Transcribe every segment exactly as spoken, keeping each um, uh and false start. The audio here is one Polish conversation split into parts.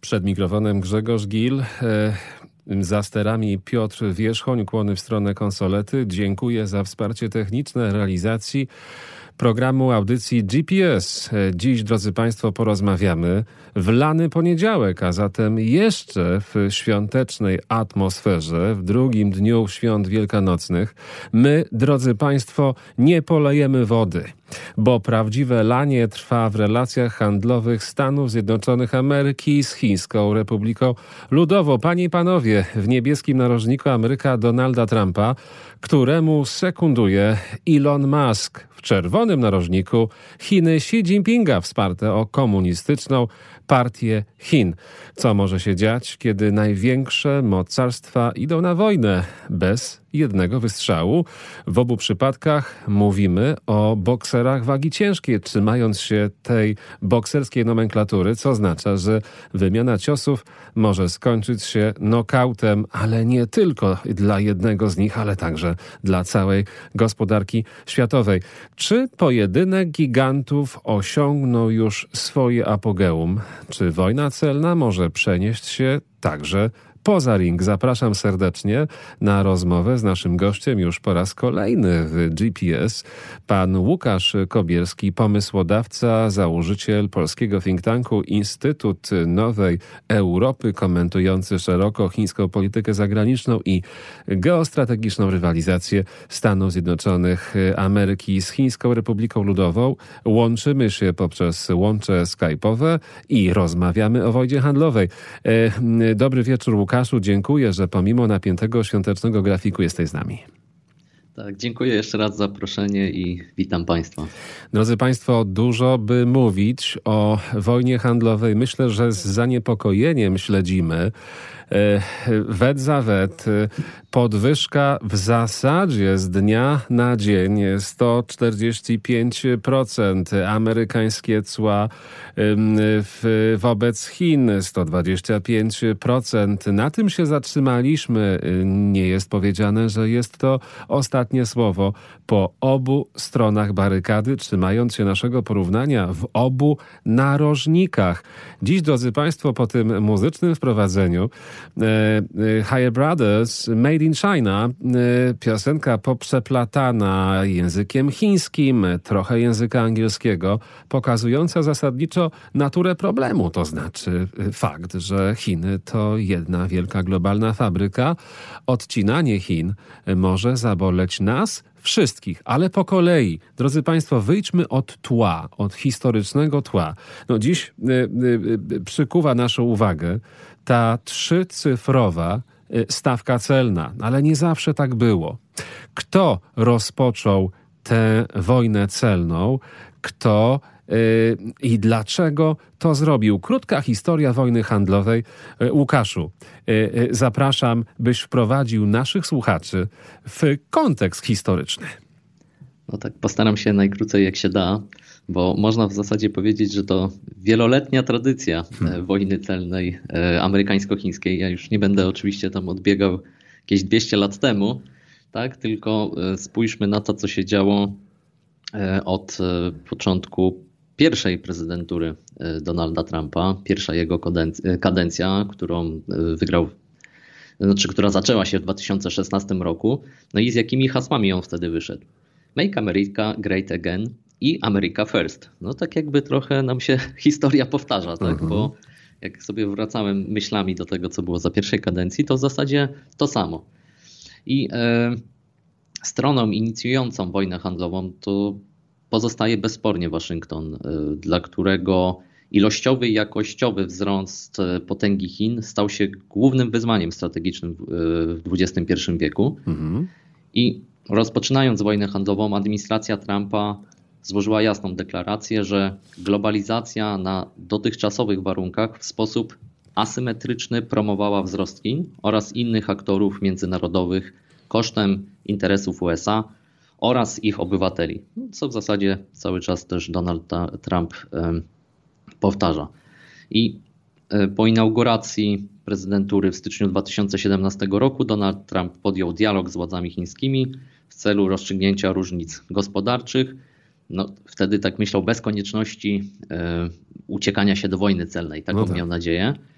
Przed mikrofonem Grzegorz Gil. Za sterami Piotr Wierzchoń, ukłony w stronę konsolety. Dziękuję za wsparcie techniczne realizacji programu audycji G P S. Dziś, drodzy Państwo, porozmawiamy w lany poniedziałek, a zatem jeszcze w świątecznej atmosferze, w drugim dniu świąt wielkanocnych. My, drodzy Państwo, nie polejemy wody, bo prawdziwe lanie trwa w relacjach handlowych Stanów Zjednoczonych Ameryki z Chińską Republiką Ludową. Panie i panowie, w niebieskim narożniku Ameryka Donalda Trumpa, któremu sekunduje Elon Musk. W czerwonym narożniku Chiny Xi Jinpinga, wsparte o komunistyczną partię Chin. Co może się dziać, kiedy największe mocarstwa idą na wojnę bez jednego wystrzału? W obu przypadkach mówimy o bokserach wagi ciężkiej, trzymając się tej bokserskiej nomenklatury, co oznacza, że wymiana ciosów może skończyć się nokautem, ale nie tylko dla jednego z nich, ale także dla całej gospodarki światowej. Czy pojedynek gigantów osiągnął już swoje apogeum? Czy wojna celna może przenieść się także poza ring? Zapraszam serdecznie na rozmowę z naszym gościem już po raz kolejny w G P S. Pan Łukasz Kobierski, pomysłodawca, założyciel polskiego think tanku Instytut Nowej Europy, komentujący szeroko chińską politykę zagraniczną i geostrategiczną rywalizację Stanów Zjednoczonych Ameryki z Chińską Republiką Ludową. Łączymy się poprzez łącze skype'owe i rozmawiamy o wojnie handlowej. Dobry wieczór, Łukasz. Łukaszu, dziękuję, że pomimo napiętego świątecznego grafiku jesteś z nami. Tak, dziękuję jeszcze raz za zaproszenie i witam Państwa. Drodzy Państwo, dużo by mówić o wojnie handlowej. Myślę, że z zaniepokojeniem śledzimy wet za wet podwyżka w zasadzie z dnia na dzień sto czterdzieści pięć procent. Amerykańskie cła w, wobec Chin sto dwadzieścia pięć procent. Na tym się zatrzymaliśmy. Nie jest powiedziane, że jest to ostatnie słowo. Po obu stronach barykady, trzymając się naszego porównania w obu narożnikach. Dziś, drodzy Państwo, po tym muzycznym wprowadzeniu Higher Brothers, Made in China, piosenka poprzeplatana językiem chińskim, trochę języka angielskiego, pokazująca zasadniczo naturę problemu, to znaczy fakt, że Chiny to jedna wielka globalna fabryka. Odcinanie Chin może zaboleć nas wszystkich, ale po kolei. Drodzy Państwo, wyjdźmy od tła, od historycznego tła. No dziś y, y, przykuwa naszą uwagę ta trzycyfrowa stawka celna, ale nie zawsze tak było. Kto rozpoczął tę wojnę celną? Kto yy, i dlaczego to zrobił? Krótka historia wojny handlowej. Łukaszu, yy, zapraszam, byś wprowadził naszych słuchaczy w kontekst historyczny. No tak, postaram się najkrócej jak się da, bo można w zasadzie powiedzieć, że to wieloletnia tradycja hmm. wojny celnej amerykańsko-chińskiej. Ja już nie będę oczywiście tam odbiegał jakieś dwieście lat temu, tak? Tylko spójrzmy na to, co się działo od początku pierwszej prezydentury Donalda Trumpa, pierwsza jego kadencja, którą wygrał, znaczy która zaczęła się w dwa tysiące szesnastym roku, no i z jakimi hasłami on wtedy wyszedł. Make America Great Again i America First. No tak jakby trochę nam się historia powtarza, tak? Uh-huh. Bo jak sobie wracałem myślami do tego, co było za pierwszej kadencji, to w zasadzie to samo. I e, stroną inicjującą wojnę handlową to pozostaje bezspornie Waszyngton, e, dla którego ilościowy i jakościowy wzrost potęgi Chin stał się głównym wyzwaniem strategicznym w, w dwudziestym pierwszym wieku. Uh-huh. I rozpoczynając wojnę handlową, administracja Trumpa złożyła jasną deklarację, że globalizacja na dotychczasowych warunkach w sposób asymetryczny promowała wzrost Chin oraz innych aktorów międzynarodowych kosztem interesów U S A oraz ich obywateli, co w zasadzie cały czas też Donald Trump powtarza. I po inauguracji prezydentury w styczniu dwa tysiące siedemnastego roku Donald Trump podjął dialog z władzami chińskimi w celu rozstrzygnięcia różnic gospodarczych. No, wtedy tak myślał bez konieczności e, uciekania się do wojny celnej, taką no tak. miał nadzieję.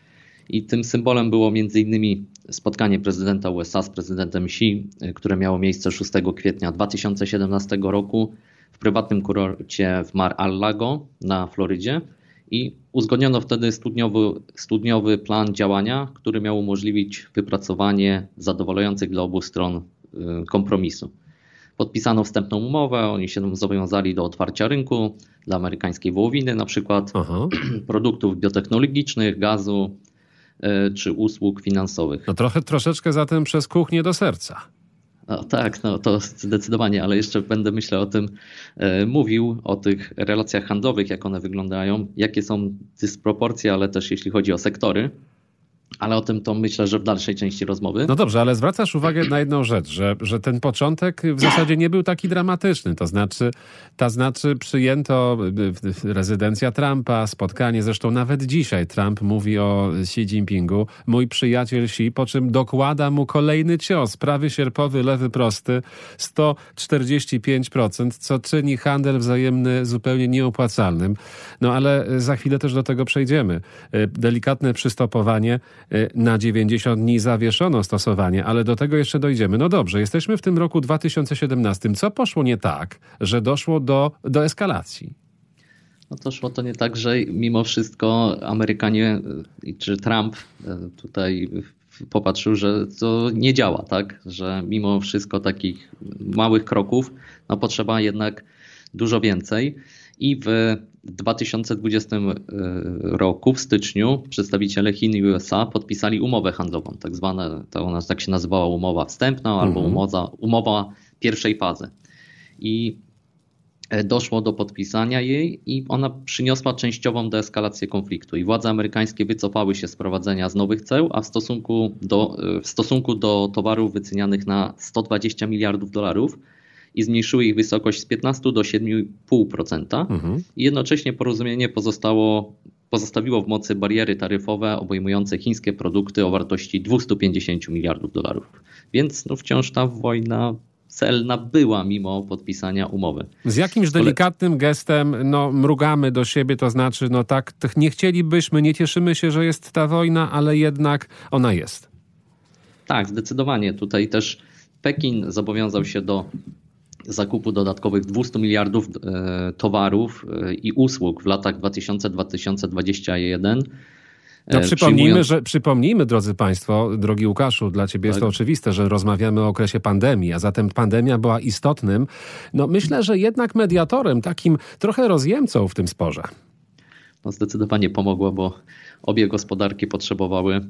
I tym symbolem było między innymi spotkanie prezydenta U S A z prezydentem Xi, które miało miejsce szóstego kwietnia dwa tysiące siedemnastego roku w prywatnym kurorcie w Mar-a-Lago na Florydzie. I uzgodniono wtedy studniowy, studniowy plan działania, który miał umożliwić wypracowanie zadowalających dla obu stron kompromisu. Podpisano wstępną umowę, oni się zobowiązali do otwarcia rynku dla amerykańskiej wołowiny, na przykład Aha. produktów biotechnologicznych, gazu czy usług finansowych. No trochę, troszeczkę zatem przez kuchnię do serca. No, tak, no to zdecydowanie, ale jeszcze będę, myślę, o tym e, mówił, o tych relacjach handlowych, jak one wyglądają, jakie są dysproporcje, ale też jeśli chodzi o sektory. Ale o tym to myślę, że w dalszej części rozmowy. No dobrze, ale zwracasz uwagę na jedną rzecz, że, że ten początek w zasadzie nie był taki dramatyczny. To znaczy, to znaczy przyjęto rezydencja Trumpa, spotkanie, zresztą nawet dzisiaj Trump mówi o Xi Jinpingu, mój przyjaciel Xi, po czym dokłada mu kolejny cios, prawy sierpowy, lewy prosty, sto czterdzieści pięć procent, co czyni handel wzajemny zupełnie nieopłacalnym. No ale za chwilę też do tego przejdziemy. Delikatne przystopowanie. Na dziewięćdziesiąt dni zawieszono stosowanie, ale do tego jeszcze dojdziemy. No dobrze, jesteśmy w tym roku dwa tysiące siedemnastym. Co poszło nie tak, że doszło do, do eskalacji? No to szło to nie tak, że mimo wszystko Amerykanie czy Trump tutaj popatrzył, że to nie działa, tak? Że mimo wszystko takich małych kroków no potrzeba jednak dużo więcej. I w dwa tysiące dwudziestym roku, w styczniu, przedstawiciele Chin i U S A podpisali umowę handlową, tak zwana, to ona tak się nazywała umowa wstępna mhm. albo umowa, umowa pierwszej fazy. I doszło do podpisania jej i ona przyniosła częściową deeskalację konfliktu. I władze amerykańskie wycofały się z wprowadzenia z nowych ceł, a w stosunku do, w stosunku do towarów wycenianych na sto dwadzieścia miliardów dolarów, i zmniejszyły ich wysokość z piętnastu do siedmiu i pół procent. Mhm. I jednocześnie porozumienie pozostało, pozostawiło w mocy bariery taryfowe obejmujące chińskie produkty o wartości dwieście pięćdziesiąt miliardów dolarów. Więc no wciąż ta wojna celna była mimo podpisania umowy. Z jakimś delikatnym gestem no, mrugamy do siebie, to znaczy no tak, nie chcielibyśmy, nie cieszymy się, że jest ta wojna, ale jednak ona jest. Tak, zdecydowanie. Tutaj też Pekin zobowiązał się do zakupu dodatkowych dwieście miliardów towarów i usług w latach dwa tysiące do dwa tysiące dwudziestego pierwszego. To przypomnijmy, Przyjmując... że, przypomnijmy, drodzy Państwo, drogi Łukaszu, dla Ciebie tak. jest to oczywiste, że rozmawiamy o okresie pandemii, a zatem pandemia była istotnym, no myślę, że jednak mediatorem, takim trochę rozjemcą w tym sporze. No zdecydowanie pomogło, bo obie gospodarki potrzebowały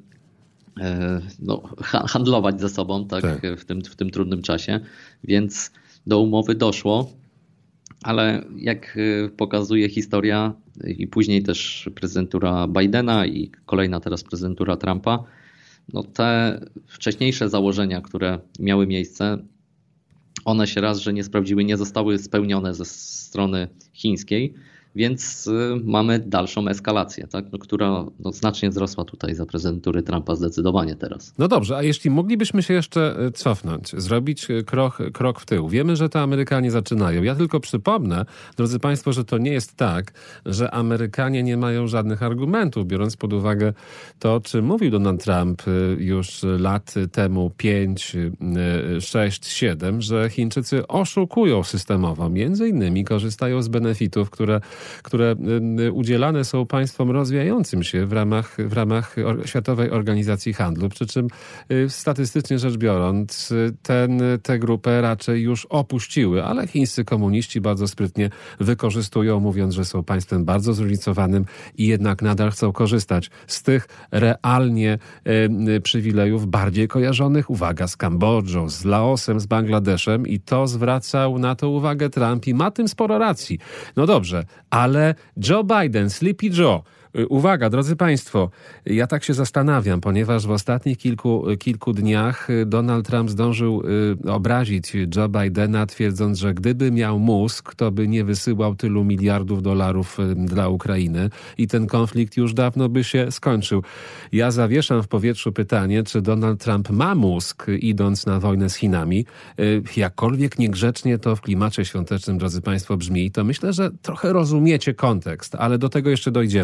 no, handlować ze sobą tak, tak. W, tym, w tym trudnym czasie, więc do umowy doszło, ale jak pokazuje historia i później też prezydentura Bidena i kolejna teraz prezydentura Trumpa, no te wcześniejsze założenia, które miały miejsce, one się raz, że nie sprawdziły, nie zostały spełnione ze strony chińskiej, więc mamy dalszą eskalację, tak? no, która no, znacznie wzrosła tutaj za prezydentury Trumpa zdecydowanie teraz. No dobrze, a jeśli moglibyśmy się jeszcze cofnąć, zrobić krok, krok w tył. Wiemy, że to Amerykanie zaczynają. Ja tylko przypomnę, drodzy Państwo, że to nie jest tak, że Amerykanie nie mają żadnych argumentów, biorąc pod uwagę to, o czym mówił Donald Trump już lat temu pięć, sześć, siedem, że Chińczycy oszukują systemowo. Między innymi korzystają z benefitów, które które udzielane są państwom rozwijającym się w ramach, w ramach Światowej Organizacji Handlu, przy czym statystycznie rzecz biorąc ten, tę grupę raczej już opuściły, ale chińscy komuniści bardzo sprytnie wykorzystują, mówiąc, że są państwem bardzo zróżnicowanym i jednak nadal chcą korzystać z tych realnie y, przywilejów bardziej kojarzonych, uwaga, z Kambodżą, z Laosem, z Bangladeszem i to zwracał na to uwagę Trump i ma tym sporo racji. No dobrze, ale Joe Biden, Sleepy Joe, uwaga, drodzy Państwo, ja tak się zastanawiam, ponieważ w ostatnich kilku, kilku dniach Donald Trump zdążył y, obrazić Joe Bidena, twierdząc, że gdyby miał mózg, to by nie wysyłał tylu miliardów dolarów y, dla Ukrainy i ten konflikt już dawno by się skończył. Ja zawieszam w powietrzu pytanie, czy Donald Trump ma mózg, idąc na wojnę z Chinami. Y, jakkolwiek niegrzecznie to w klimacie świątecznym, drodzy Państwo, brzmi, to myślę, że trochę rozumiecie kontekst, ale do tego jeszcze dojdziemy. Nadal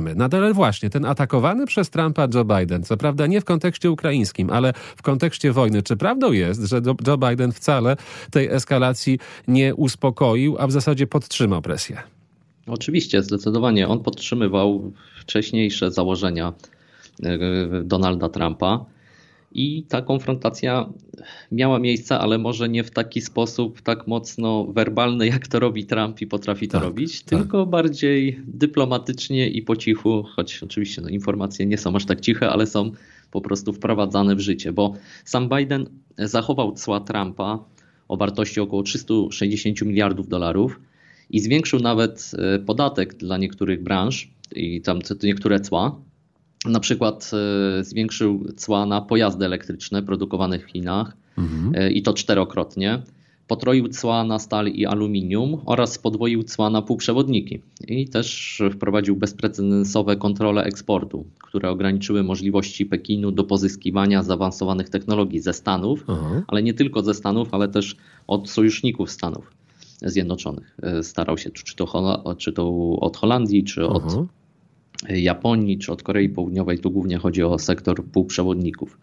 ale właśnie, ten atakowany przez Trumpa Joe Biden, co prawda nie w kontekście ukraińskim, ale w kontekście wojny, czy prawdą jest, że Joe Biden wcale tej eskalacji nie uspokoił, a w zasadzie podtrzymał presję? Oczywiście, zdecydowanie. On podtrzymywał wcześniejsze założenia Donalda Trumpa i ta konfrontacja miała miejsce, ale może nie w taki sposób tak mocno werbalny, jak to robi Trump i potrafi to tak, robić, tak. tylko bardziej dyplomatycznie i po cichu, choć oczywiście no, informacje nie są aż tak ciche, ale są po prostu wprowadzane w życie, bo sam Biden zachował cła Trumpa o wartości około trzysta sześćdziesiąt miliardów dolarów i zwiększył nawet podatek dla niektórych branż i tam niektóre cła. Na przykład zwiększył cła na pojazdy elektryczne produkowane w Chinach mhm. i to czterokrotnie. Potroił cła na stal i aluminium oraz podwoił cła na półprzewodniki. I też wprowadził bezprecedensowe kontrole eksportu, które ograniczyły możliwości Pekinu do pozyskiwania zaawansowanych technologii ze Stanów, mhm. ale nie tylko ze Stanów, ale też od sojuszników Stanów Zjednoczonych. Starał się czy to, czy to od Holandii, czy od mhm. Japonii czy od Korei Południowej, tu głównie chodzi o sektor półprzewodników.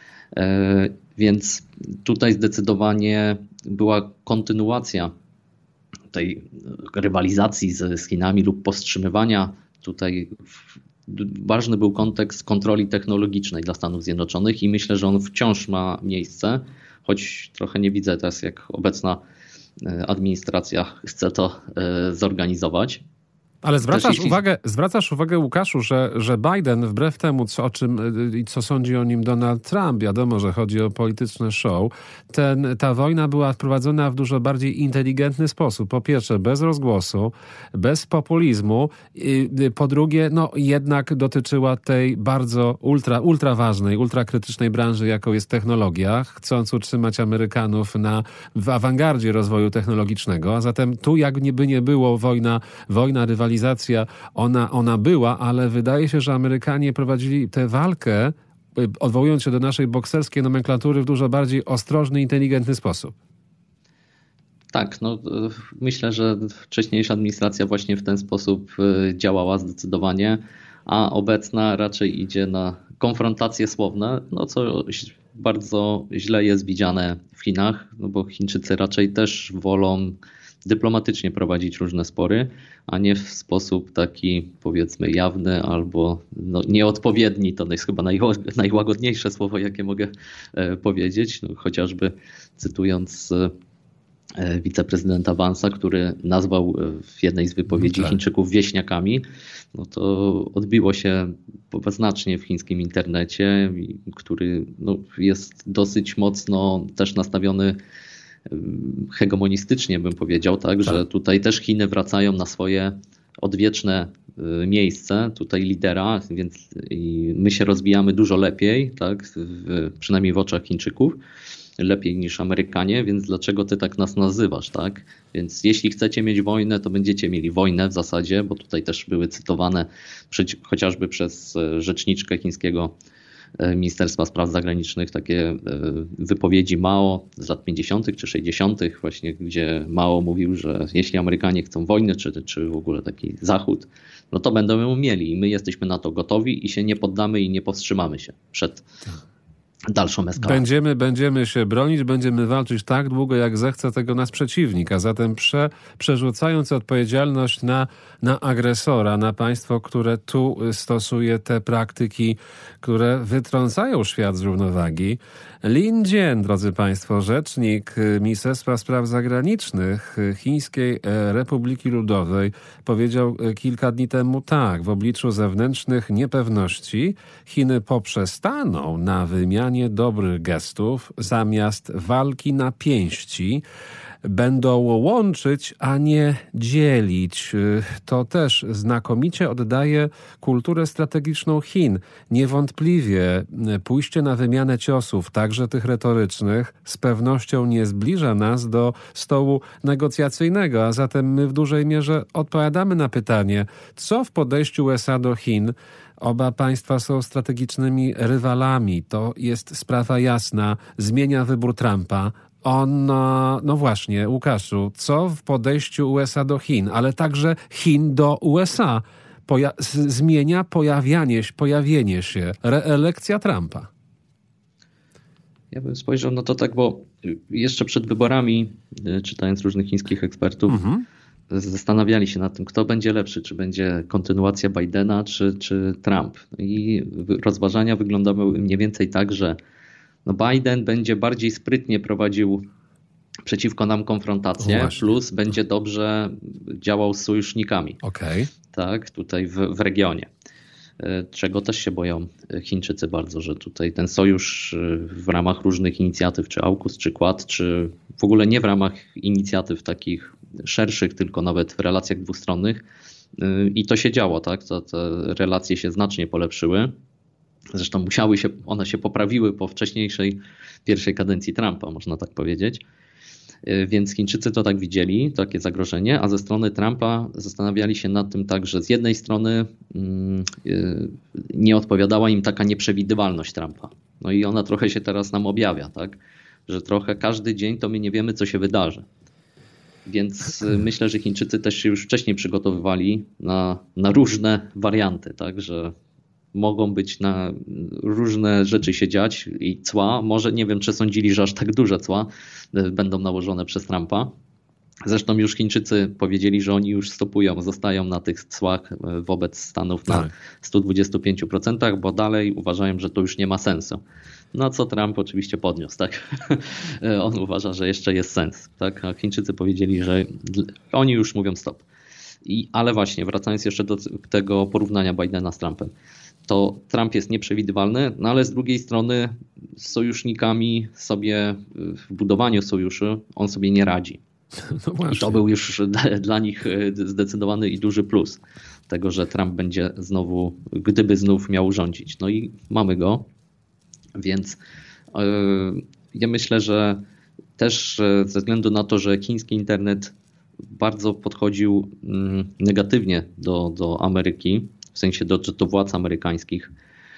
Więc tutaj zdecydowanie była kontynuacja tej rywalizacji z Chinami lub powstrzymywania. Tutaj ważny był kontekst kontroli technologicznej dla Stanów Zjednoczonych i myślę, że on wciąż ma miejsce, choć trochę nie widzę teraz, jak obecna administracja chce to zorganizować. Ale zwracasz jeśli... uwagę, zwracasz uwagę, Łukaszu, że, że Biden, wbrew temu, co, o czym i co sądzi o nim Donald Trump, wiadomo, że chodzi o polityczne show, ten, ta wojna była prowadzona w dużo bardziej inteligentny sposób. Po pierwsze, bez rozgłosu, bez populizmu. Po drugie, no jednak dotyczyła tej bardzo ultra, ultra ważnej, ultra krytycznej branży, jaką jest technologia, chcąc utrzymać Amerykanów na, w awangardzie rozwoju technologicznego. A zatem tu jakby nie było wojna, wojna rywalizacja, Ona, ona była, ale wydaje się, że Amerykanie prowadzili tę walkę, odwołując się do naszej bokserskiej nomenklatury, w dużo bardziej ostrożny, inteligentny sposób. Tak, no myślę, że wcześniejsza administracja właśnie w ten sposób działała zdecydowanie, a obecna raczej idzie na konfrontacje słowne, no co bardzo źle jest widziane w Chinach, no bo Chińczycy raczej też wolą dyplomatycznie prowadzić różne spory, a nie w sposób taki powiedzmy jawny albo no, nieodpowiedni. To jest chyba najłagodniejsze słowo, jakie mogę powiedzieć. No, chociażby cytując wiceprezydenta Vance'a, który nazwał w jednej z wypowiedzi tak. Chińczyków wieśniakami, no to odbiło się znacznie w chińskim internecie, który no, jest dosyć mocno też nastawiony hegemonistycznie, bym powiedział, tak, tak, że tutaj też Chiny wracają na swoje odwieczne miejsce, tutaj lidera, więc i my się rozwijamy dużo lepiej, tak, w, przynajmniej w oczach Chińczyków, lepiej niż Amerykanie, więc dlaczego ty tak nas nazywasz, tak? Więc jeśli chcecie mieć wojnę, to będziecie mieli wojnę w zasadzie, bo tutaj też były cytowane chociażby przez rzeczniczkę chińskiego Ministerstwa Spraw Zagranicznych takie wypowiedzi Mao z lat pięćdziesiątych czy sześćdziesiątych właśnie, gdzie Mao mówił, że jeśli Amerykanie chcą wojny, czy, czy w ogóle taki Zachód, no to będą ją mieli i my jesteśmy na to gotowi i się nie poddamy i nie powstrzymamy się przed dalszą eskalacją. Będziemy, będziemy się bronić, będziemy walczyć tak długo, jak zechce tego nasz przeciwnik, a zatem prze, przerzucając odpowiedzialność na, na agresora, na państwo, które tu stosuje te praktyki, które wytrącają świat z równowagi. Lin Jian, drodzy państwo, rzecznik Ministerstwa Spraw Zagranicznych Chińskiej Republiki Ludowej, powiedział kilka dni temu tak: w obliczu zewnętrznych niepewności Chiny poprzestaną na wymianie dobrych gestów, zamiast walki na pięści będą łączyć, a nie dzielić. To też znakomicie oddaje kulturę strategiczną Chin. Niewątpliwie pójście na wymianę ciosów, także tych retorycznych, z pewnością nie zbliża nas do stołu negocjacyjnego, a zatem my w dużej mierze odpowiadamy na pytanie, co w podejściu U S A do Chin. Oba państwa są strategicznymi rywalami. To jest sprawa jasna. Zmienia wybór Trumpa. On, no właśnie, Łukaszu, co w podejściu U S A do Chin, ale także Chin do U S A poja- zmienia pojawianie, pojawienie się, reelekcja Trumpa? Ja bym spojrzał na to tak, bo jeszcze przed wyborami, czytając różnych chińskich ekspertów, mhm. zastanawiali się nad tym, kto będzie lepszy, czy będzie kontynuacja Bidena, czy, czy Trump. I rozważania wyglądały mniej więcej tak, że no Biden będzie bardziej sprytnie prowadził przeciwko nam konfrontację, plus będzie dobrze działał z sojusznikami. Okay. Tak, tutaj w, w regionie. Czego też się boją Chińczycy bardzo, że tutaj ten sojusz w ramach różnych inicjatyw, czy AUKUS, czy Quad, czy w ogóle nie w ramach inicjatyw takich szerszych, tylko nawet w relacjach dwustronnych. I to się działo, tak? To, te relacje się znacznie polepszyły. Zresztą musiały się, one się poprawiły po wcześniejszej pierwszej kadencji Trumpa, można tak powiedzieć. Więc Chińczycy to tak widzieli, takie zagrożenie, a ze strony Trumpa zastanawiali się nad tym tak, że z jednej strony nie odpowiadała im taka nieprzewidywalność Trumpa. No i ona trochę się teraz nam objawia, tak? Że trochę każdy dzień to my nie wiemy, co się wydarzy. Więc myślę, że Chińczycy też się już wcześniej przygotowywali na, na różne warianty, tak? Że mogą być na różne rzeczy się dziać i cła. Może nie wiem, czy sądzili, że aż tak duże cła będą nałożone przez Trumpa. Zresztą już Chińczycy powiedzieli, że oni już stopują, zostają na tych cłach wobec Stanów na tak. sto dwadzieścia pięć procent, bo dalej uważają, że to już nie ma sensu. No co Trump oczywiście podniósł, tak? On uważa, że jeszcze jest sens, tak? A Chińczycy powiedzieli, że oni już mówią stop. I, ale właśnie, wracając jeszcze do tego porównania Bidena z Trumpem, to Trump jest nieprzewidywalny, no ale z drugiej strony z sojusznikami sobie w budowaniu sojuszu on sobie nie radzi. No I to był już dla nich zdecydowany i duży plus tego, że Trump będzie znowu, gdyby znów miał rządzić. No i mamy go, więc yy, ja myślę, że też ze względu na to, że chiński internet bardzo podchodził yy, negatywnie do, do Ameryki, w sensie do, do władz amerykańskich,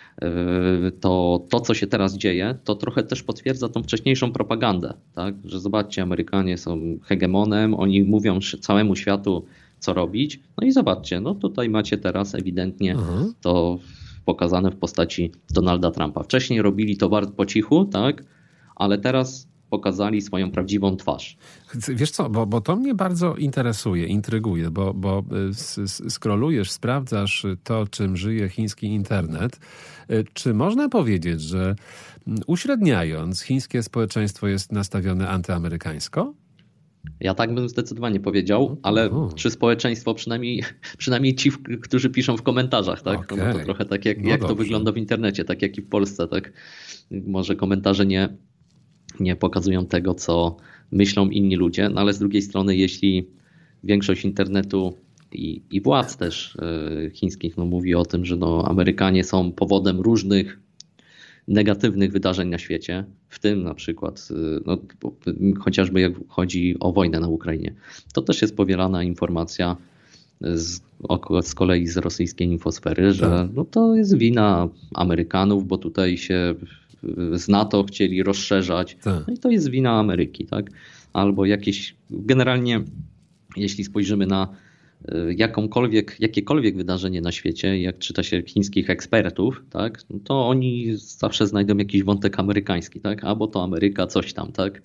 to to, co się teraz dzieje, to trochę też potwierdza tą wcześniejszą propagandę, tak? Że zobaczcie, Amerykanie są hegemonem, oni mówią całemu światu, co robić. No i zobaczcie, no tutaj macie teraz ewidentnie uh-huh. to pokazane w postaci Donalda Trumpa. Wcześniej robili to bardzo po cichu, tak? Ale teraz pokazali swoją prawdziwą twarz. Wiesz co, bo, bo to mnie bardzo interesuje, intryguje, bo, bo scrollujesz, sprawdzasz to, czym żyje chiński internet. Czy można powiedzieć, że uśredniając, chińskie społeczeństwo jest nastawione antyamerykańsko? Ja tak bym zdecydowanie powiedział, ale uh. czy społeczeństwo, przynajmniej, przynajmniej ci, którzy piszą w komentarzach, tak? Okay. No bo to trochę tak jak, no jak to wygląda w internecie, tak jak i w Polsce, tak? Może komentarze nie nie pokazują tego, co myślą inni ludzie, no ale z drugiej strony, jeśli większość internetu i, i władz też chińskich no, mówi o tym, że no, Amerykanie są powodem różnych negatywnych wydarzeń na świecie, w tym na przykład no, chociażby jak chodzi o wojnę na Ukrainie, to też jest powielana informacja z, z kolei z rosyjskiej infosfery, że no, to jest wina Amerykanów, bo tutaj się z NATO chcieli rozszerzać. Tak. No i to jest wina Ameryki, tak? Albo jakieś, generalnie jeśli spojrzymy na jakąkolwiek, jakiekolwiek wydarzenie na świecie, jak czyta się chińskich ekspertów, tak? No to oni zawsze znajdą jakiś wątek amerykański, tak? Albo to Ameryka, coś tam, tak?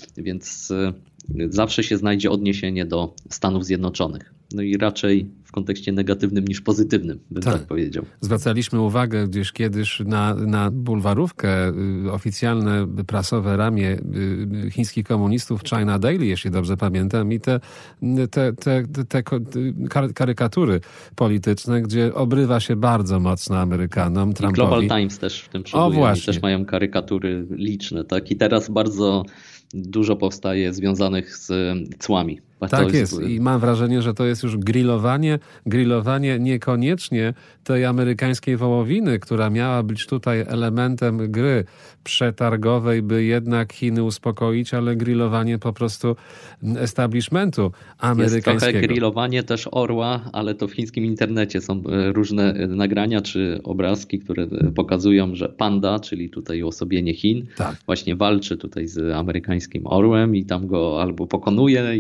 Więc zawsze się znajdzie odniesienie do Stanów Zjednoczonych. No i raczej w kontekście negatywnym niż pozytywnym, bym tak, tak powiedział. Zwracaliśmy uwagę gdzieś kiedyś na, na bulwarówkę, oficjalne prasowe ramię chińskich komunistów China Daily, jeśli dobrze pamiętam, i te, te, te, te karykatury polityczne, gdzie obrywa się bardzo mocno Amerykanom, Trumpowi. Global Times też w tym przoduje. Oni też mają karykatury liczne, tak? I teraz bardzo dużo powstaje związanych z cłami. Tak jest. jest i mam wrażenie, że to jest już grillowanie, grillowanie niekoniecznie tej amerykańskiej wołowiny, która miała być tutaj elementem gry przetargowej, by jednak Chiny uspokoić, ale grillowanie po prostu establishmentu amerykańskiego. Jest trochę grillowanie też orła, ale to w chińskim internecie są różne nagrania czy obrazki, które pokazują, że panda, czyli tutaj uosobienie Chin, tak, właśnie walczy tutaj z amerykańskim orłem i tam go albo pokonuje i tam go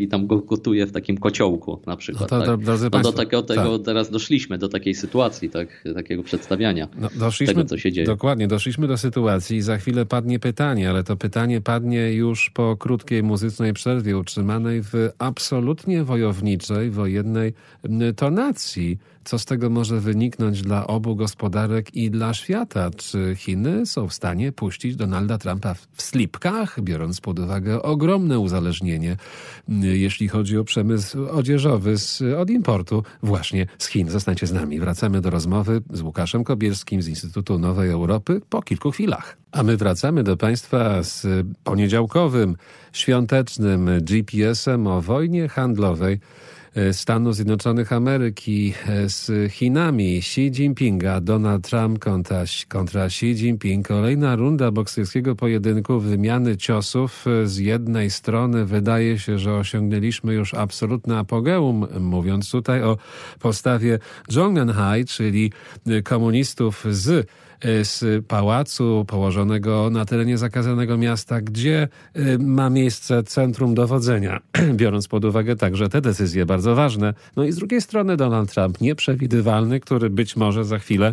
gotuje w takim kociołku na przykład. No to, tak? drodzy no Państwo, do takiego tego tak. teraz doszliśmy, do takiej sytuacji, tak? Takiego przedstawiania no, doszliśmy, tego, co się dzieje. Dokładnie, doszliśmy do sytuacji i za chwilę padnie pytanie, ale to pytanie padnie już po krótkiej muzycznej przerwie utrzymanej w absolutnie wojowniczej, wojennej tonacji. Co z tego może wyniknąć dla obu gospodarek i dla świata? Czy Chiny są w stanie puścić Donalda Trumpa w slipkach, biorąc pod uwagę ogromne uzależnienie, jeśli chodzi o przemysł odzieżowy z, od importu właśnie z Chin? Zostańcie z nami. Wracamy do rozmowy z Łukaszem Kobielskim z Instytutu Nowej Europy po kilku chwilach. A my wracamy do Państwa z poniedziałkowym, świątecznym G P S-em o wojnie handlowej Stanów Zjednoczonych Ameryki z Chinami. Xi Jinpinga, Donald Trump kontra, kontra Xi Jinping. Kolejna runda bokserskiego pojedynku, wymiany ciosów. Z jednej strony wydaje się, że osiągnęliśmy już absolutne apogeum, mówiąc tutaj o postawie Zhongnanhai, czyli komunistów z z pałacu położonego na terenie zakazanego miasta, gdzie ma miejsce centrum dowodzenia, biorąc pod uwagę także te decyzje bardzo ważne. No i z drugiej strony Donald Trump nieprzewidywalny, który być może za chwilę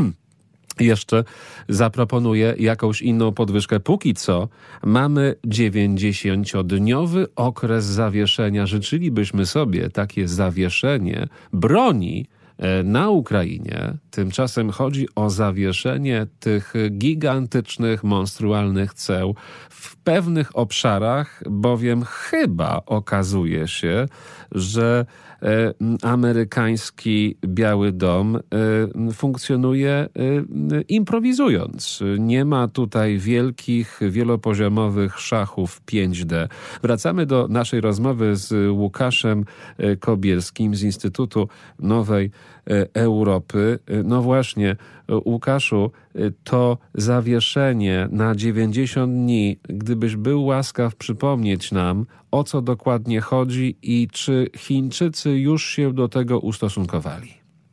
jeszcze zaproponuje jakąś inną podwyżkę. Póki co mamy dziewięćdziesięciodniowy okres zawieszenia. Życzylibyśmy sobie takie zawieszenie broni na Ukrainie. Tymczasem chodzi o zawieszenie tych gigantycznych, monstrualnych ceł w pewnych obszarach, bowiem chyba okazuje się, że e, amerykański Biały Dom e, funkcjonuje e, improwizując. Nie ma tutaj wielkich, wielopoziomowych szachów pięć D. Wracamy do naszej rozmowy z Łukaszem Kobielskim z Instytutu Nowej Europy. No właśnie, Łukaszu, to zawieszenie na dziewięćdziesiąt dni, gdybyś był łaskaw przypomnieć nam, o co dokładnie chodzi i czy Chińczycy już się do tego ustosunkowali?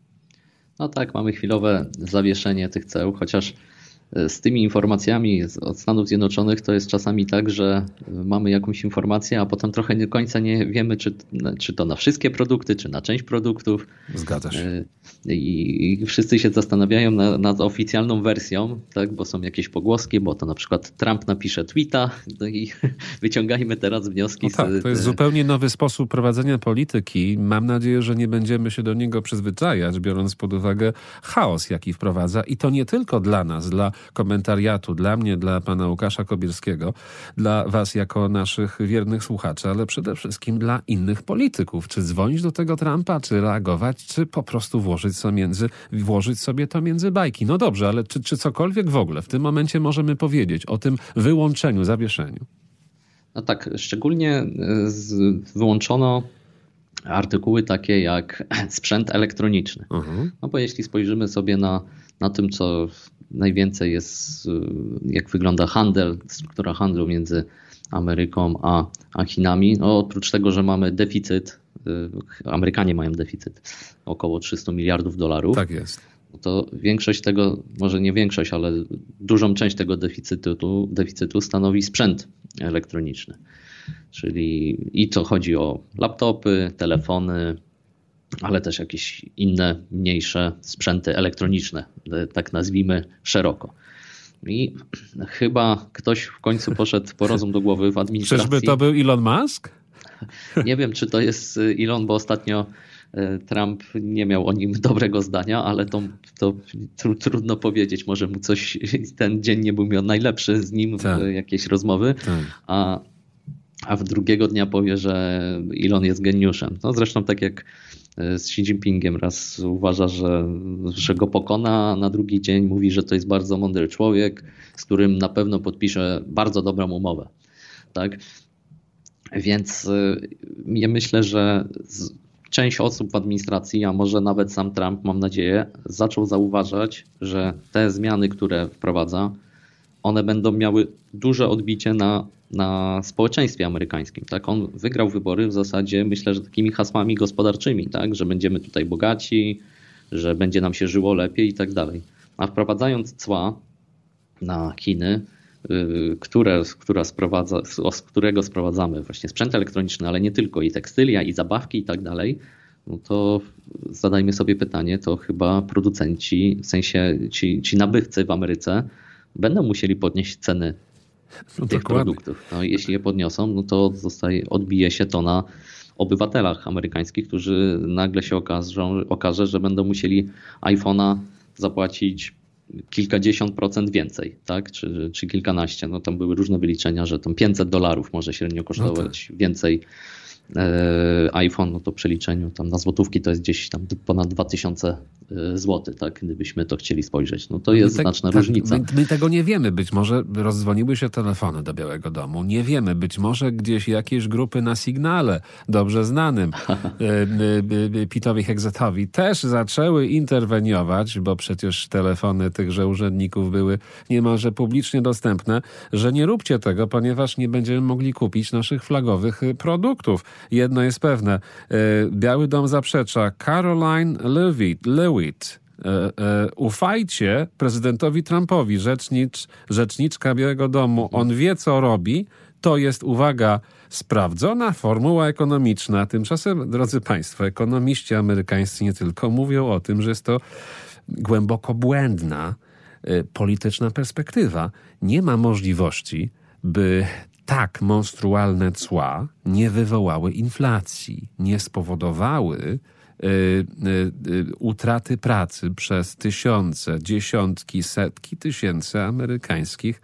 No tak, mamy chwilowe zawieszenie tych ceł, chociaż z tymi informacjami od Stanów Zjednoczonych to jest czasami tak, że mamy jakąś informację, a potem trochę do końca nie wiemy, czy, czy to na wszystkie produkty, czy na część produktów. Zgadza się. I, i wszyscy się zastanawiają nad, nad oficjalną wersją, tak, bo są jakieś pogłoski, bo to na przykład Trump napisze tweeta, no i wyciągajmy teraz wnioski. No tak, to jest zupełnie nowy sposób prowadzenia polityki. Mam nadzieję, że nie będziemy się do niego przyzwyczajać, biorąc pod uwagę chaos, jaki wprowadza. I to nie tylko dla nas, dla komentariatu, dla mnie, dla pana Łukasza Kobielskiego, dla was jako naszych wiernych słuchaczy, ale przede wszystkim dla innych polityków. Czy dzwonić do tego Trumpa, czy reagować, czy po prostu włożyć sobie, między, włożyć sobie to między bajki. No dobrze, ale czy, czy cokolwiek w ogóle w tym momencie możemy powiedzieć o tym wyłączeniu, zawieszeniu? No tak, szczególnie z, wyłączono artykuły takie jak sprzęt elektroniczny. Uh-huh. No bo jeśli spojrzymy sobie na, na tym, co najwięcej jest, jak wygląda handel, struktura handlu między Ameryką a, a Chinami, no oprócz tego, że mamy deficyt, Amerykanie mają deficyt około trzysta miliardów dolarów. Tak jest. To większość tego, może nie większość, ale dużą część tego deficytu, deficytu stanowi sprzęt elektroniczny. Czyli i co chodzi o laptopy, telefony, ale też jakieś inne, mniejsze sprzęty elektroniczne, tak nazwijmy szeroko. I chyba ktoś w końcu poszedł po rozum do głowy w administracji. Czyżby to był Elon Musk? Nie wiem, czy to jest Elon, bo ostatnio Trump nie miał o nim dobrego zdania, ale to, to trudno powiedzieć. Może mu coś, ten dzień nie był miał najlepszy z nim, tak. Jakieś rozmowy, tak. a, a w drugiego dnia powie, że Elon jest geniuszem. No zresztą tak jak z Xi Jinpingiem raz uważa, że, że go pokona, a na drugi dzień mówi, że to jest bardzo mądry człowiek, z którym na pewno podpisze bardzo dobrą umowę. Tak? Więc ja myślę, że część osób w administracji, a może nawet sam Trump, mam nadzieję, zaczął zauważać, że te zmiany, które wprowadza, one będą miały duże odbicie na, na społeczeństwie amerykańskim. Tak? On wygrał wybory w zasadzie, myślę, że takimi hasłami gospodarczymi, tak? Że będziemy tutaj bogaci, że będzie nam się żyło lepiej i tak dalej. A wprowadzając cła na Chiny, które, która sprowadza, z którego sprowadzamy właśnie sprzęt elektroniczny, ale nie tylko, i tekstylia, i zabawki i tak dalej, no to zadajmy sobie pytanie, to chyba producenci, w sensie ci, ci nabywcy w Ameryce będą musieli podnieść ceny no tych dokładnie. produktów. No, jeśli je podniosą, no to zostaje, odbije się to na obywatelach amerykańskich, którzy nagle się okażą, okaże, że będą musieli iPhone'a zapłacić kilkadziesiąt procent więcej, tak? Czy, czy kilkanaście. No tam były różne wyliczenia, że tam pięćset dolarów może średnio kosztować no tak. więcej e, iPhone, no to w przeliczeniu tam na złotówki to jest gdzieś tam ponad dwa tysiące złotych, tak? Gdybyśmy to chcieli spojrzeć. No to jest my znaczna tak, różnica. My, my tego nie wiemy. Być może rozdzwoniły się telefony do Białego Domu. Nie wiemy. Być może gdzieś jakieś grupy na sygnale, dobrze znanym Pitowi Hexetowi, też zaczęły interweniować, bo przecież telefony tychże urzędników były niemalże publicznie dostępne, że nie róbcie tego, ponieważ nie będziemy mogli kupić naszych flagowych produktów. Jedno jest pewne. Biały Dom zaprzecza. Caroline Leavitt, Leavitt E, e, ufajcie prezydentowi Trumpowi, rzecznicz, rzeczniczka Białego Domu. On wie, co robi. To jest, uwaga, sprawdzona formuła ekonomiczna. Tymczasem, drodzy państwo, ekonomiści amerykańscy nie tylko mówią o tym, że jest to głęboko błędna e, polityczna perspektywa. Nie ma możliwości, by tak monstrualne cła nie wywołały inflacji, nie spowodowały utraty pracy przez tysiące, dziesiątki, setki tysięcy amerykańskich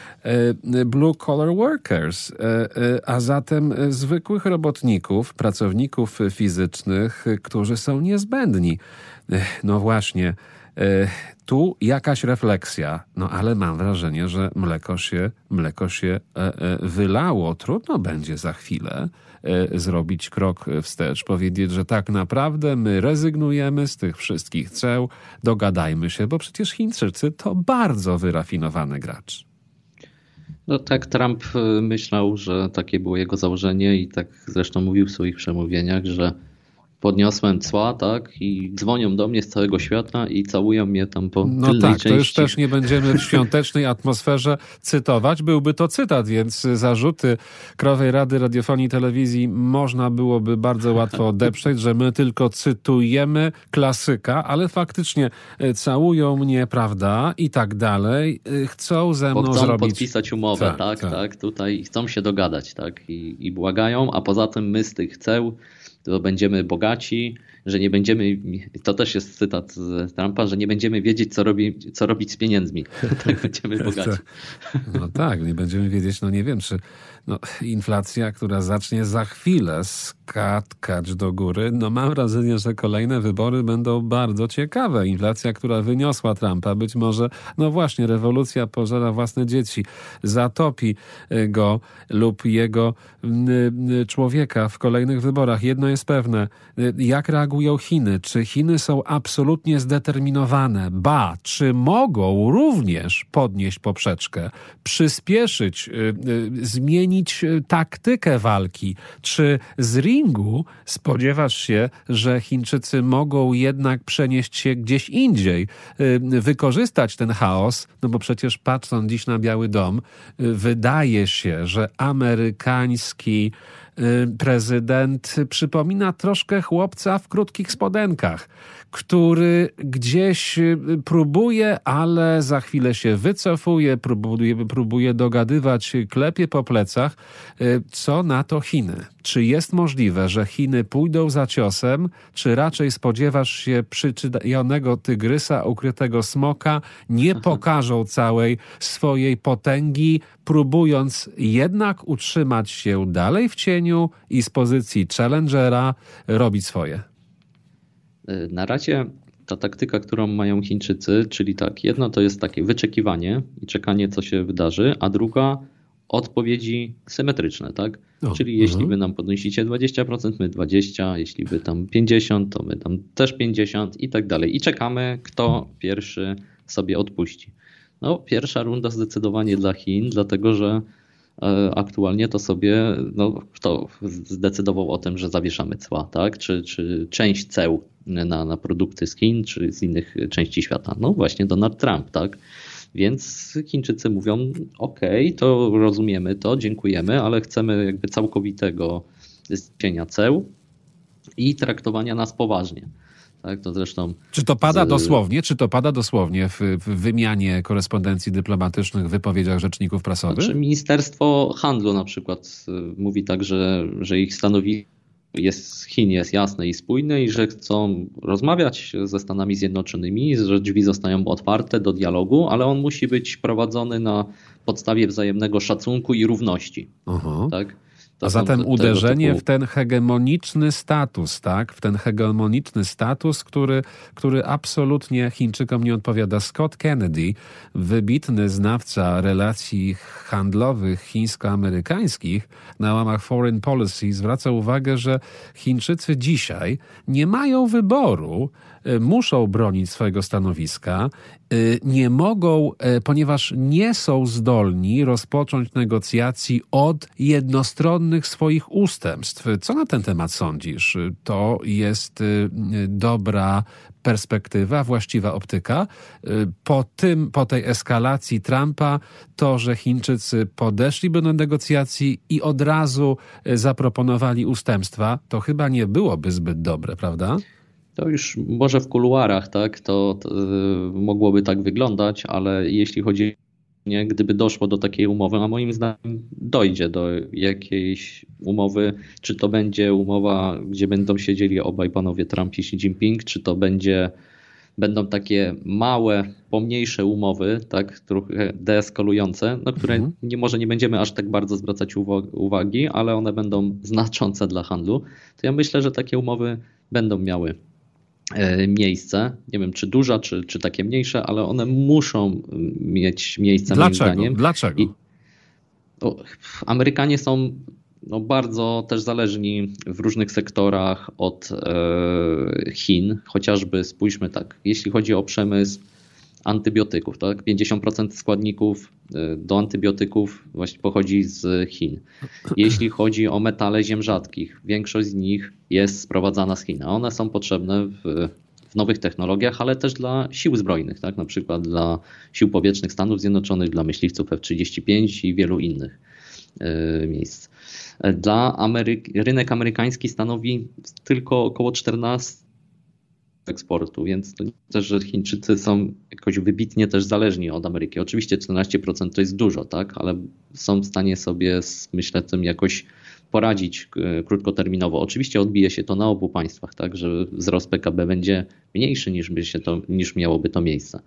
blue collar workers, a zatem zwykłych robotników, pracowników fizycznych, którzy są niezbędni. No właśnie, tu jakaś refleksja, no ale mam wrażenie, że mleko się, mleko się wylało. Trudno będzie za chwilę zrobić krok wstecz, powiedzieć, że tak naprawdę my rezygnujemy z tych wszystkich ceł, dogadajmy się, bo przecież Chińczycy to bardzo wyrafinowany gracz. No tak, Trump myślał, że takie było jego założenie i tak zresztą mówił w swoich przemówieniach, że podniosłem cła, tak, i dzwonią do mnie z całego świata i całują mnie tam po no tylnej tak, części. To już też nie będziemy w świątecznej atmosferze cytować. Byłby to cytat, więc zarzuty Krajowej Rady Radiofonii i Telewizji można byłoby bardzo łatwo odeprzeć, że my tylko cytujemy klasyka, ale faktycznie całują mnie, prawda, i tak dalej. Chcą ze mną Bo chcą zrobić... podpisać umowę, tak, tak, tak, tak, tutaj chcą się dogadać, tak, i, i błagają, a poza tym my z tych ceł to będziemy bogaci, że nie będziemy, to też jest cytat z Trumpa, że nie będziemy wiedzieć, co, robi, co robić z pieniędzmi. Tak będziemy bogaci. No tak, nie będziemy wiedzieć, no nie wiem, czy no, inflacja, która zacznie za chwilę skakać do góry, no mam wrażenie, że kolejne wybory będą bardzo ciekawe. Inflacja, która wyniosła Trumpa, być może, no właśnie, rewolucja pożera własne dzieci, zatopi go lub jego człowieka w kolejnych wyborach. Jedno jest pewne, jak reagują Chiny? Czy Chiny są absolutnie zdeterminowane? Ba, czy mogą również podnieść poprzeczkę, przyspieszyć, zmienić taktykę walki? Czy z ringu spodziewasz się, że Chińczycy mogą jednak przenieść się gdzieś indziej, wykorzystać ten chaos? No bo przecież patrząc dziś na Biały Dom, wydaje się, że amerykański prezydent przypomina troszkę chłopca w krótkich spodenkach, który gdzieś próbuje, ale za chwilę się wycofuje, próbuje, próbuje dogadywać, klepie po plecach. Co na to Chiny? Czy jest możliwe, że Chiny pójdą za ciosem, czy raczej spodziewasz się przyczajonego tygrysa, ukrytego smoka, nie pokażą całej swojej potęgi, próbując jednak utrzymać się dalej w cieniu i z pozycji challengera robić swoje? Na razie ta taktyka, którą mają Chińczycy, czyli tak, jedno to jest takie wyczekiwanie i czekanie, co się wydarzy, a druga odpowiedzi symetryczne, tak? O, czyli uh-huh. jeśli wy nam podnosicie dwadzieścia procent, my dwadzieścia procent, jeśli wy tam pięćdziesiąt procent, to my tam też pięćdziesiąt procent i tak dalej. I czekamy, kto pierwszy sobie odpuści. No, pierwsza runda zdecydowanie dla Chin, dlatego że aktualnie to sobie, no kto zdecydował o tym, że zawieszamy cła, tak? Czy, czy część ceł na, na produkty z Chin, czy z innych części świata? No właśnie Donald Trump, tak? Więc Chińczycy mówią, okej, to rozumiemy to, dziękujemy, ale chcemy jakby całkowitego zniesienia ceł i traktowania nas poważnie. Tak, to zresztą czy to pada z... dosłownie, czy to pada dosłownie w, w wymianie korespondencji dyplomatycznych, w wypowiedziach rzeczników prasowych? Znaczy, Ministerstwo Handlu na przykład mówi tak, że, że ich stanowisko jest z Chin jest jasne i spójne i że chcą rozmawiać ze Stanami Zjednoczonymi, że drzwi zostają otwarte do dialogu, ale on musi być prowadzony na podstawie wzajemnego szacunku i równości. Aha. Tak? To A zatem te, uderzenie typu... w ten hegemoniczny status, tak? W ten hegemoniczny status, który, który absolutnie Chińczykom nie odpowiada. Scott Kennedy, wybitny znawca relacji handlowych chińsko-amerykańskich na łamach Foreign Policy, zwraca uwagę, że Chińczycy dzisiaj nie mają wyboru, muszą bronić swojego stanowiska, nie mogą, ponieważ nie są zdolni rozpocząć negocjacji od jednostronnych swoich ustępstw. Co na ten temat sądzisz? To jest dobra perspektywa, właściwa optyka. Po tym, po tej eskalacji Trumpa, to, że Chińczycy podeszliby do negocjacji i od razu zaproponowali ustępstwa, to chyba nie byłoby zbyt dobre, prawda? To już może w kuluarach, tak, to, to mogłoby tak wyglądać, ale jeśli chodzi nie, gdyby doszło do takiej umowy, a moim zdaniem dojdzie do jakiejś umowy, czy to będzie umowa, gdzie będą siedzieli obaj panowie Trump i Xi Jinping, czy to będzie, będą takie małe, pomniejsze umowy, tak, trochę deeskalujące, na które mhm. nie, może nie będziemy aż tak bardzo zwracać uwagi, ale one będą znaczące dla handlu, to ja myślę, że takie umowy będą miały miejsce. Nie wiem, czy duża, czy, czy takie mniejsze, ale one muszą mieć miejsce. Dlaczego? Moim zdaniem. Dlaczego? I, o, Amerykanie są no, bardzo też zależni w różnych sektorach od e, Chin. Chociażby spójrzmy tak, jeśli chodzi o przemysł antybiotyków, tak? pięćdziesiąt procent składników do antybiotyków właśnie pochodzi z Chin. Jeśli chodzi o metale ziem rzadkich, większość z nich jest sprowadzana z Chin. One są potrzebne w, w nowych technologiach, ale też dla sił zbrojnych, tak? Na przykład dla sił powietrznych Stanów Zjednoczonych, dla myśliwców F trzydzieści pięć i wielu innych y, miejsc. Dla Amery- rynek amerykański stanowi tylko około czternaście procent eksportu, więc to nie też, że Chińczycy są jakoś wybitnie też zależni od Ameryki. Oczywiście czternaście procent to jest dużo, tak, ale są w stanie sobie z, myślę, tym jakoś poradzić krótkoterminowo. Oczywiście odbije się to na obu państwach, tak, że wzrost P K B będzie mniejszy niż, by się to, niż miałoby to miejsce.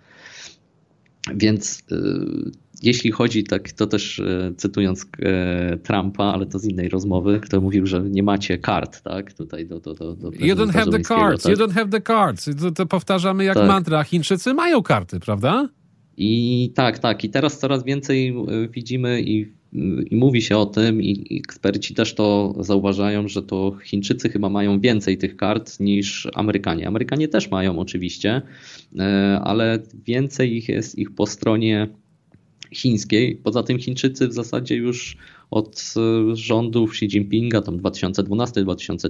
Więc y, jeśli chodzi, tak to też y, cytując y, Trumpa, ale to z innej rozmowy, kto mówił, że nie macie kart, tak? Tutaj do, do, do, do You don't have the cards, tak? You don't have the cards. To, to powtarzamy jak tak. mantra. Chińczycy mają karty, prawda? I tak, tak. I teraz coraz więcej widzimy i, i mówi się o tym i, i eksperci też to zauważają, że to Chińczycy chyba mają więcej tych kart niż Amerykanie. Amerykanie też mają oczywiście, ale więcej ich jest ich po stronie chińskiej. Poza tym Chińczycy w zasadzie już od rządów Xi Jinpinga, tam dwa tysiące dwunasty dwa tysiące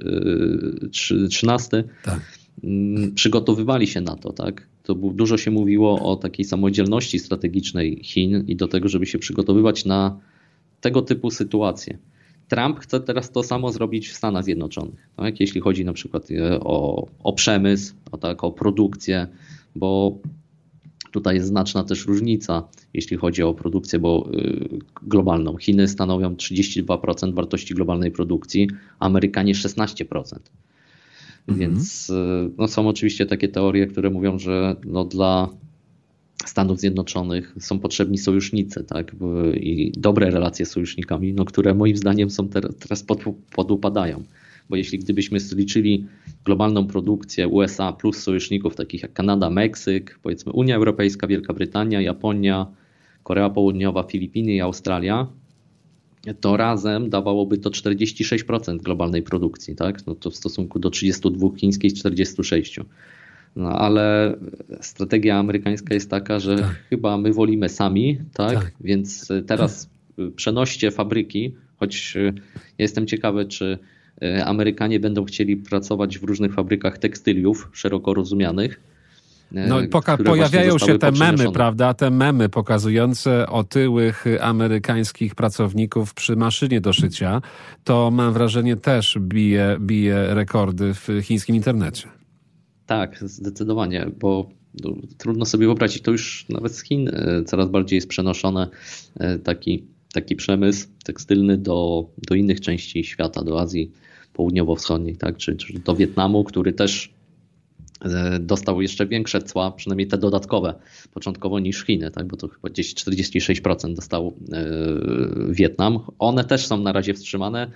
trzynasty tak. przygotowywali się na to, tak? To dużo się mówiło o takiej samodzielności strategicznej Chin i do tego, żeby się przygotowywać na tego typu sytuacje. Trump chce teraz to samo zrobić w Stanach Zjednoczonych, tak? Jeśli chodzi na przykład o, o przemysł, o, tak, o produkcję, bo tutaj jest znaczna też różnica, jeśli chodzi o produkcję bo, y, globalną. Chiny stanowią trzydzieści dwa procent wartości globalnej produkcji, Amerykanie szesnaście procent. Mhm. Więc no, są oczywiście takie teorie, które mówią, że no, dla Stanów Zjednoczonych są potrzebni sojusznicy, tak? I dobre relacje z sojusznikami, no, które moim zdaniem są teraz pod, podupadają. Bo jeśli gdybyśmy zliczyli globalną produkcję U S A plus sojuszników takich jak Kanada, Meksyk, powiedzmy Unia Europejska, Wielka Brytania, Japonia, Korea Południowa, Filipiny i Australia, to razem dawałoby to czterdzieści sześć procent globalnej produkcji, tak? No to w stosunku do trzydzieści dwa czterdzieści czterdzieści sześć. No ale strategia amerykańska jest taka, że tak. chyba my wolimy sami, tak? tak? Więc teraz przenoście fabryki, choć jestem ciekawy, czy Amerykanie będą chcieli pracować w różnych fabrykach tekstyliów szeroko rozumianych, No, poka- pojawiają się te memy, prawda? Te memy pokazujące otyłych amerykańskich pracowników przy maszynie do szycia. To mam wrażenie też bije, bije rekordy w chińskim internecie. Tak, zdecydowanie, bo no, trudno sobie wyobrazić, to już nawet z Chin coraz bardziej jest przenoszone taki, taki przemysł tekstylny do, do innych części świata, do Azji Południowo-Wschodniej, tak? czy, czy do Wietnamu, który też dostał jeszcze większe cła, przynajmniej te dodatkowe, początkowo niż Chiny, tak? Bo to chyba gdzieś czterdzieści sześć procent dostał Wietnam. One też są na razie wstrzymane,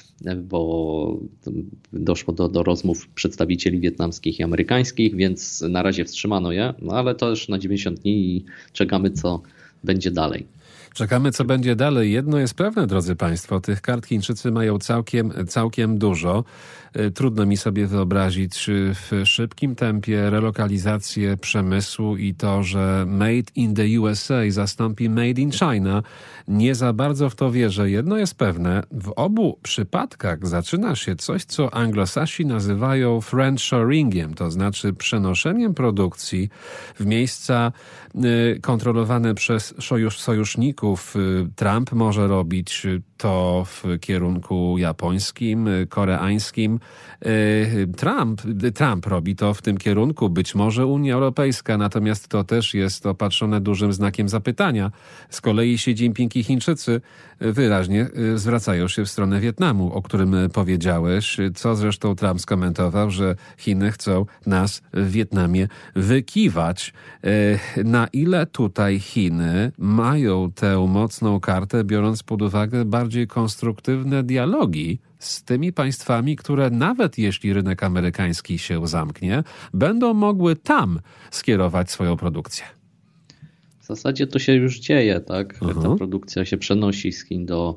bo doszło do, do rozmów przedstawicieli wietnamskich i amerykańskich, więc na razie wstrzymano je, no ale to już na dziewięćdziesiąt dni i czekamy, co będzie dalej. Czekamy, co będzie dalej. Jedno jest pewne, drodzy Państwo, tych kart Chińczycy mają całkiem, całkiem dużo. Trudno mi sobie wyobrazić w szybkim tempie relokalizację przemysłu i to, że made in the U S A zastąpi made in China. Nie za bardzo w to wierzę. Jedno jest pewne, w obu przypadkach zaczyna się coś, co Anglosasi nazywają friendshoringiem, to znaczy przenoszeniem produkcji w miejsca kontrolowane przez sojuszników. Trump może robić to w kierunku japońskim, koreańskim. Trump, Trump robi to w tym kierunku, być może Unia Europejska, natomiast to też jest opatrzone dużym znakiem zapytania. Z kolei Xi Jinping i Chińczycy wyraźnie zwracają się w stronę Wietnamu, o którym powiedziałeś, co zresztą Trump skomentował, że Chiny chcą nas w Wietnamie wykiwać. Na ile tutaj Chiny mają tę mocną kartę, biorąc pod uwagę bardziej konstruktywne dialogi z tymi państwami, które nawet jeśli rynek amerykański się zamknie, będą mogły tam skierować swoją produkcję? W zasadzie to się już dzieje, tak? Uh-huh. Ta produkcja się przenosi z Chin do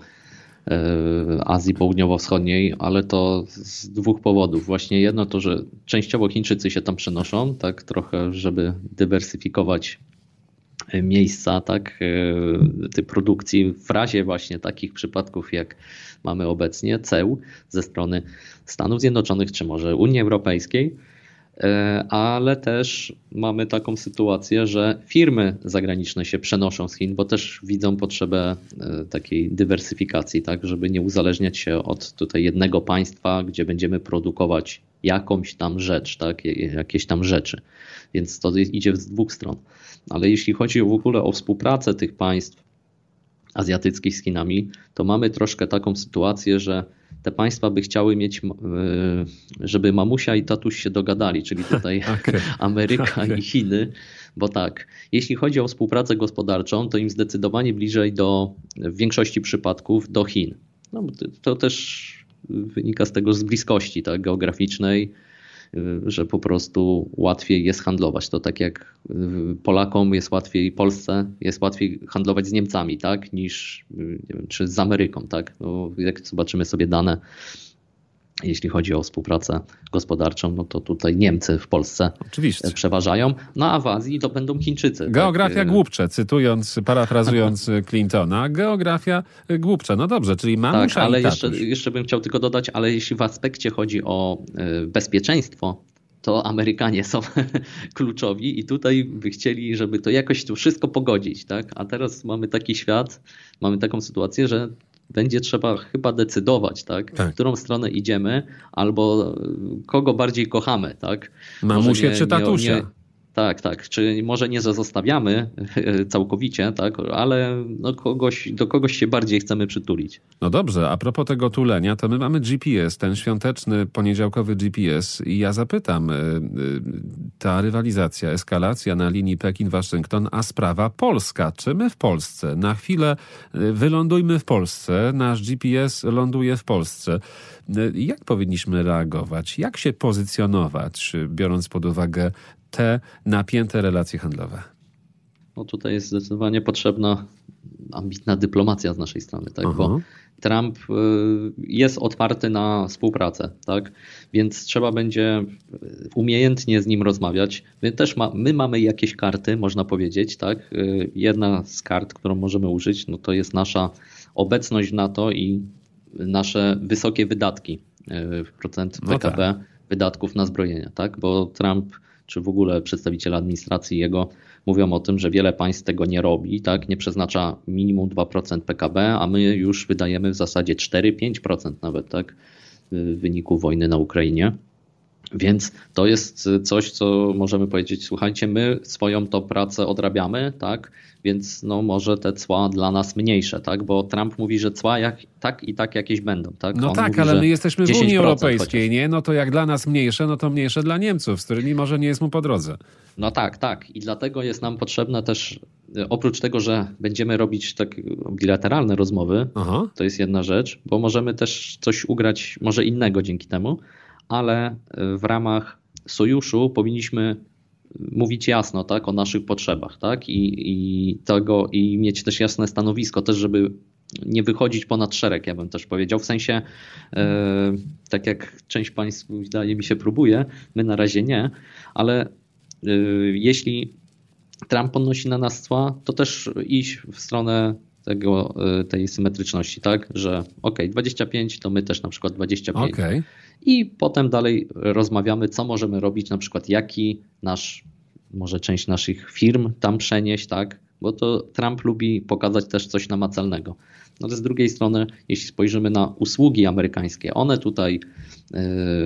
e, Azji Południowo-Wschodniej, ale to z dwóch powodów. Właśnie jedno to, że częściowo Chińczycy się tam przenoszą, tak? Trochę, żeby dywersyfikować miejsca, tak, tej produkcji w razie właśnie takich przypadków, jak mamy obecnie, ceł ze strony Stanów Zjednoczonych czy może Unii Europejskiej, ale też mamy taką sytuację, że firmy zagraniczne się przenoszą z Chin, bo też widzą potrzebę takiej dywersyfikacji, tak, żeby nie uzależniać się od tutaj jednego państwa, gdzie będziemy produkować jakąś tam rzecz, tak, jakieś tam rzeczy. Więc to idzie z dwóch stron. Ale jeśli chodzi w ogóle o współpracę tych państw azjatyckich z Chinami, to mamy troszkę taką sytuację, że te państwa by chciały mieć, żeby mamusia i tatuś się dogadali, czyli tutaj okay. Ameryka okay. i Chiny, bo tak, jeśli chodzi o współpracę gospodarczą, to im zdecydowanie bliżej do, w większości przypadków do Chin. No, to też wynika z tego z bliskości, tak, geograficznej, że po prostu łatwiej jest handlować. To tak jak Polakom jest łatwiej, Polsce jest łatwiej handlować z Niemcami, tak, niż nie wiem, czy z Ameryką, tak. No, jak zobaczymy sobie dane, jeśli chodzi o współpracę gospodarczą, no to tutaj Niemcy w Polsce Oczywiście. przeważają, no a w Azji to będą Chińczycy. Geografia tak? głupcze, cytując, parafrazując Clintona, geografia głupcze. No dobrze, czyli mamusia tak, ale i jeszcze, jeszcze bym chciał tylko dodać, ale jeśli w aspekcie chodzi o bezpieczeństwo, to Amerykanie są kluczowi i tutaj by chcieli, żeby to jakoś tu wszystko pogodzić, tak? A teraz mamy taki świat, mamy taką sytuację, że będzie trzeba chyba decydować, tak? tak. W którą stronę idziemy, albo kogo bardziej kochamy, tak? Mamusie czy tatusia? Nie, tak, tak. Czy może nie zostawiamy całkowicie, tak? Ale no kogoś, do kogoś się bardziej chcemy przytulić. No dobrze, a propos tego tulenia, to my mamy G P S, ten świąteczny, poniedziałkowy G P S i ja zapytam, ta rywalizacja, eskalacja na linii Pekin-Waszyngton, a sprawa polska. Czy my w Polsce, na chwilę wylądujmy w Polsce, nasz G P S ląduje w Polsce. Jak powinniśmy reagować? Jak się pozycjonować, biorąc pod uwagę te napięte relacje handlowe? No tutaj jest zdecydowanie potrzebna ambitna dyplomacja z naszej strony, tak? Uh-huh. Bo Trump jest otwarty na współpracę, tak? Więc trzeba będzie umiejętnie z nim rozmawiać. My też ma, my mamy jakieś karty, można powiedzieć, tak? Jedna z kart, którą możemy użyć, no to jest nasza obecność w NATO i nasze wysokie wydatki w procent P K B no tak. wydatków na zbrojenia, tak? Bo Trump czy w ogóle przedstawiciele administracji jego mówią o tym, że wiele państw tego nie robi, tak, nie przeznacza minimum dwa procent P K B, a my już wydajemy w zasadzie cztery do pięciu procent nawet, tak, w wyniku wojny na Ukrainie. Więc to jest coś, co możemy powiedzieć, słuchajcie, my swoją to pracę odrabiamy, tak, więc no może te cła dla nas mniejsze, tak, bo Trump mówi, że cła jak, tak i tak jakieś będą, tak. No On tak, mówi, ale my jesteśmy w Unii Europejskiej, chociaż. nie? No to jak dla nas mniejsze, no to mniejsze dla Niemców, z którymi może nie jest mu po drodze. No tak, tak. I dlatego jest nam potrzebne też, oprócz tego, że będziemy robić tak bilateralne rozmowy, Aha. to jest jedna rzecz, bo możemy też coś ugrać może innego dzięki temu, ale w ramach sojuszu powinniśmy mówić jasno, tak, o naszych potrzebach, tak, i, i tego, i mieć też jasne stanowisko, też żeby nie wychodzić ponad szereg, ja bym też powiedział, w sensie e, tak jak część państw wydaje mi się próbuje, my na razie nie, ale e, jeśli Trump podnosi na nas cła, to też iść w stronę tego, tej symetryczności, tak, że ok, dwadzieścia pięć to my też na przykład dwadzieścia pięć. Okay. I potem dalej rozmawiamy, co możemy robić, na przykład jaki nasz, może część naszych firm tam przenieść, tak, bo to Trump lubi pokazać też coś namacalnego. No ale z drugiej strony, jeśli spojrzymy na usługi amerykańskie, one tutaj yy,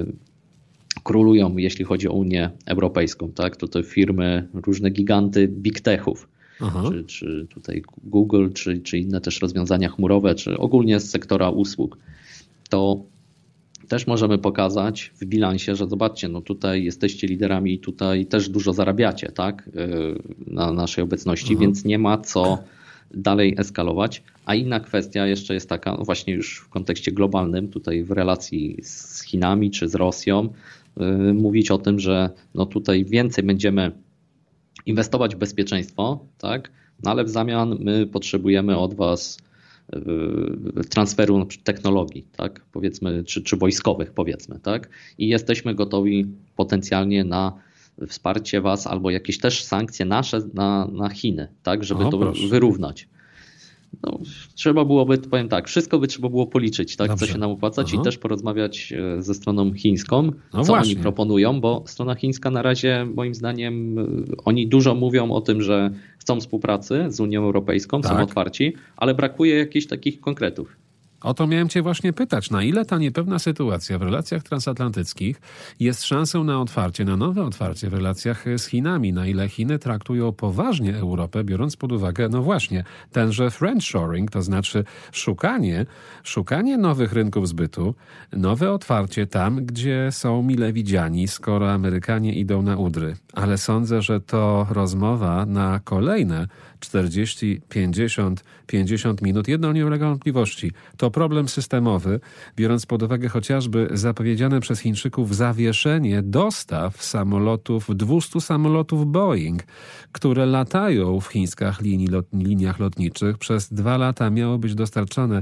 królują, jeśli chodzi o Unię Europejską, tak, to te firmy, różne giganty big techów, czy, czy tutaj Google, czy, czy inne też rozwiązania chmurowe, czy ogólnie z sektora usług, to też możemy pokazać w bilansie, że zobaczcie, no tutaj jesteście liderami i tutaj też dużo zarabiacie, tak, na naszej obecności, Aha. więc nie ma co dalej eskalować. A inna kwestia jeszcze jest taka, no właśnie już w kontekście globalnym, tutaj w relacji z Chinami czy z Rosją, yy, mówić o tym, że no tutaj więcej będziemy inwestować w bezpieczeństwo, tak, no ale w zamian my potrzebujemy od was transferu technologii, tak, powiedzmy, czy, czy wojskowych, powiedzmy, tak, i jesteśmy gotowi potencjalnie na wsparcie was albo jakieś też sankcje nasze na, na Chiny, tak, żeby o, to proszę. wyrównać. No, trzeba byłoby, powiem tak, wszystko by trzeba było policzyć, tak, co się nam opłacać Aha. i też porozmawiać ze stroną chińską, no co właśnie. oni proponują, bo strona chińska na razie moim zdaniem oni dużo mówią o tym, że chcą współpracy z Unią Europejską, tak. są otwarci, ale brakuje jakichś takich konkretów. O to miałem cię właśnie pytać, na ile ta niepewna sytuacja w relacjach transatlantyckich jest szansą na otwarcie, na nowe otwarcie w relacjach z Chinami, na ile Chiny traktują poważnie Europę, biorąc pod uwagę, no właśnie, tenże friendshoring, to znaczy szukanie, szukanie nowych rynków zbytu, nowe otwarcie tam, gdzie są mile widziani, skoro Amerykanie idą na udry. Ale sądzę, że to rozmowa na kolejne czterdzieści, pięćdziesiąt, pięćdziesiąt minut. Jedno nie ulega wątpliwości. To problem systemowy, biorąc pod uwagę chociażby zapowiedziane przez Chińczyków zawieszenie dostaw samolotów, dwieście samolotów Boeing, które latają w chińskich linii, lot, liniach lotniczych. Przez dwa lata miało być dostarczone,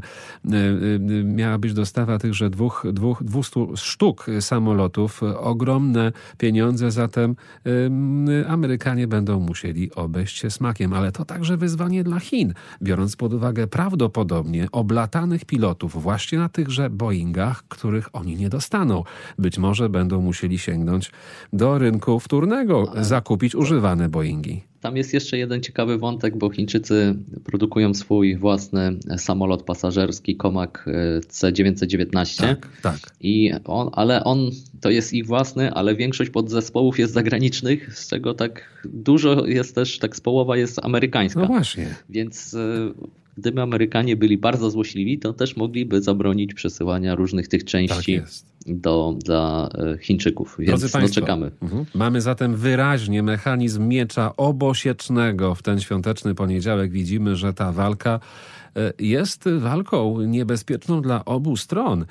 miała być dostawa tychże dwóch, dwóch, dwustu sztuk samolotów. Ogromne pieniądze, zatem Amerykanie będą musieli obejść się smakiem, ale to także wyzwanie dla Chin, biorąc pod uwagę prawdopodobnie oblatanych pilotów właśnie na tychże Boeingach, których oni nie dostaną. Być może będą musieli sięgnąć do rynku wtórnego, zakupić używane Boeingi. Tam jest jeszcze jeden ciekawy wątek, bo Chińczycy produkują swój własny samolot pasażerski Comac C dziewięćset dziewiętnaście. Tak, tak. I on, ale on to jest ich własny, ale większość podzespołów jest zagranicznych, z czego tak dużo jest też, tak z połowa jest amerykańska. No właśnie. Więc gdyby Amerykanie byli bardzo złośliwi, to też mogliby zabronić przesyłania różnych tych części tak do, dla Chińczyków. Więc Drodzy Państwo, no czekamy. Mhm. Mamy zatem wyraźnie mechanizm miecza obosiecznego w ten świąteczny poniedziałek. Widzimy, że ta walka jest walką niebezpieczną dla obu stron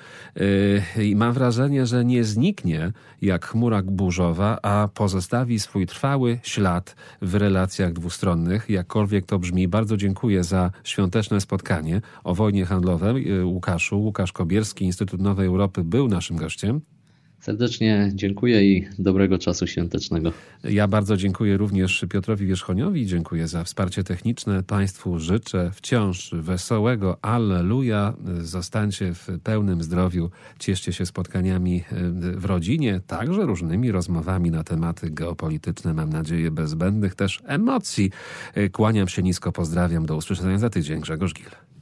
i mam wrażenie, że nie zniknie jak chmura burzowa, a pozostawi swój trwały ślad w relacjach dwustronnych. Jakkolwiek to brzmi, bardzo dziękuję za świąteczne spotkanie o wojnie handlowej. Łukaszu, Łukasz Kobierski, Instytut Nowej Europy był naszym gościem. Serdecznie dziękuję i dobrego czasu świątecznego. Ja bardzo dziękuję również Piotrowi Wierzchoniowi. Dziękuję za wsparcie techniczne. Państwu życzę wciąż wesołego Alleluja. Zostańcie w pełnym zdrowiu. Cieszcie się spotkaniami w rodzinie, także różnymi rozmowami na tematy geopolityczne. Mam nadzieję bez zbędnych też emocji. Kłaniam się nisko, pozdrawiam. Do usłyszenia za tydzień. Grzegorz Gil.